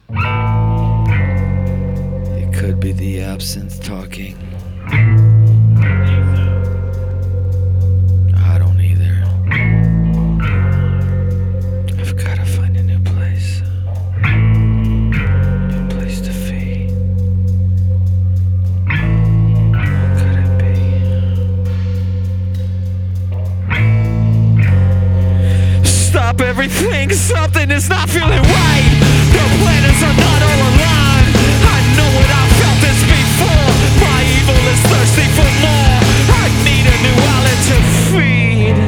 It could be the absinthe talking. I don't either. I've gotta find a new place. New place to feed. What could it be? Stop everything, something is not feeling right. The planets are not all aligned. I know it, I've felt this before. My evil is thirsty for more. I need a new outlet to feed.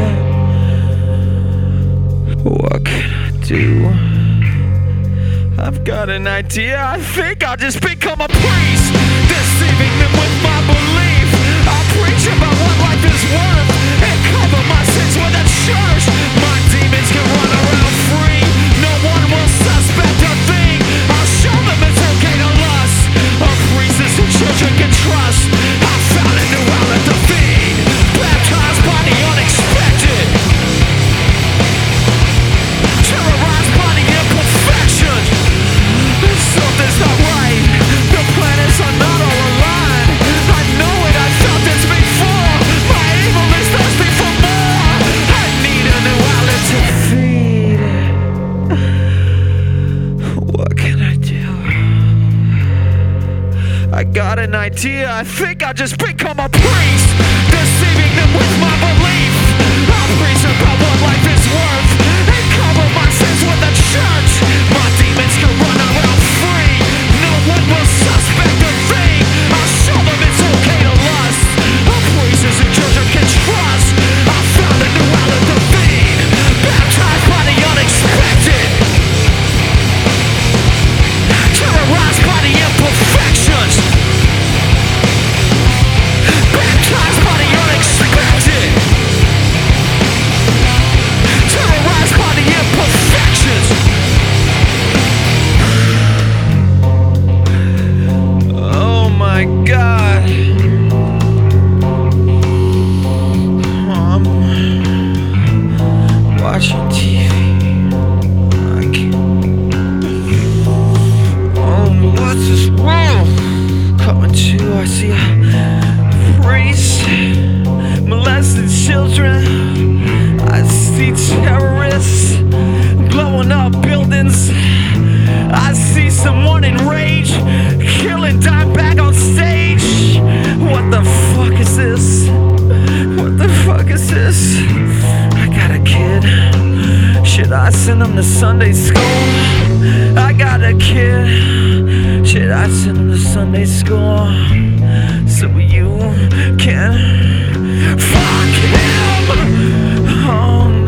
What can I do? I've got an idea, I think I'll just become a priest, deceiving them with my belief. I'll preach about what life is worth and cover my sins with a church. My demons can run around free. No one will suspect a thing. I'll show them it's okay to lust. A priestess who children can trust. I found a new outlet to feed. Baptized by the unexpected. Terrorized by the imperfection. Something's not right. The planets are not all aligned. I know it, I felt this before. My evil is thirsty for more. I need a new outlet to feed. What can I do? I got an idea, I think I'll just become a priest, deceiving them with my belief. I'll preach about what life is worth and cover my sins with a church. My demons can run around free. No one will suspect a thing. I'll show them it's okay to lust. A priestess and children can trust. I found a new outlet to feed. Baptized by the unexpected. Terrorized by the imperfections. Baptized by the unexpected. Terrorized by the imperfections. Oh my God. I'm watching TV. I can't. Oh, what's this world coming to? I see a priest molesting children. I see terrorists blowing up buildings. I see someone in rage killing Dimebag on stage. What the fuck is this? What the fuck is this? I got a kid. Should I send him to Sunday school? I got a kid. Should I send him to Sunday school so you can fuck him? Oh